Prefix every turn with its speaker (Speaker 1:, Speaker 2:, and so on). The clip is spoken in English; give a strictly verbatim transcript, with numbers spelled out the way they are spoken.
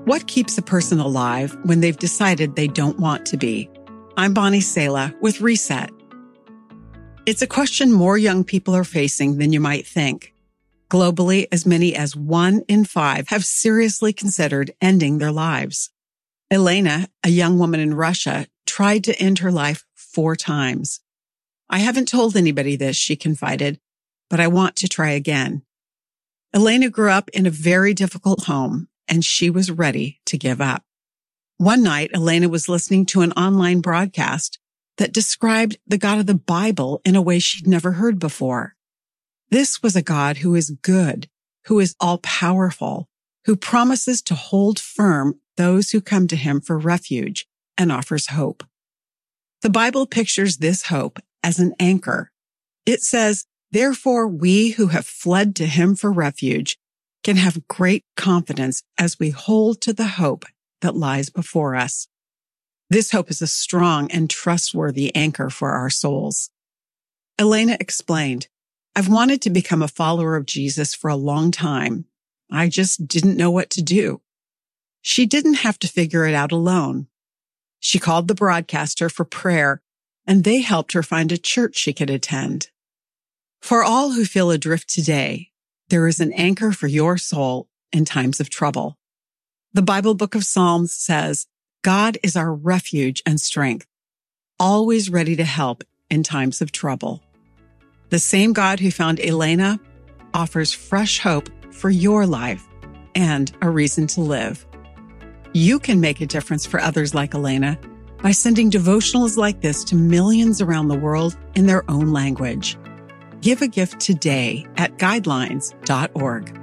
Speaker 1: What keeps a person alive when they've decided they don't want to be? I'm Bonnie Sala with Reset. It's a question more young people are facing than you might think. Globally, as many as one in five have seriously considered ending their lives. Elena, a young woman in Russia, tried to end her life four times. I haven't told anybody this, she confided, but I want to try again. Elena grew up in a very difficult home, and she was ready to give up. One night, Elena was listening to an online broadcast that described the God of the Bible in a way she'd never heard before. This was a God who is good, who is all-powerful, who promises to hold firm those who come to him for refuge and offers hope. The Bible pictures this hope as an anchor. It says, "Therefore we who have fled to him for refuge can have great confidence as we hold to the hope that lies before us." This hope is a strong and trustworthy anchor for our souls. Elena explained, "I've wanted to become a follower of Jesus for a long time. I just didn't know what to do." She didn't have to figure it out alone. She called the broadcaster for prayer, and they helped her find a church she could attend. For all who feel adrift today, there is an anchor for your soul in times of trouble. The Bible book of Psalms says, "God is our refuge and strength, always ready to help in times of trouble." The same God who found Elena offers fresh hope for your life and a reason to live. You can make a difference for others like Elena by sending devotionals like this to millions around the world in their own language. Give a gift today at guidelines dot org.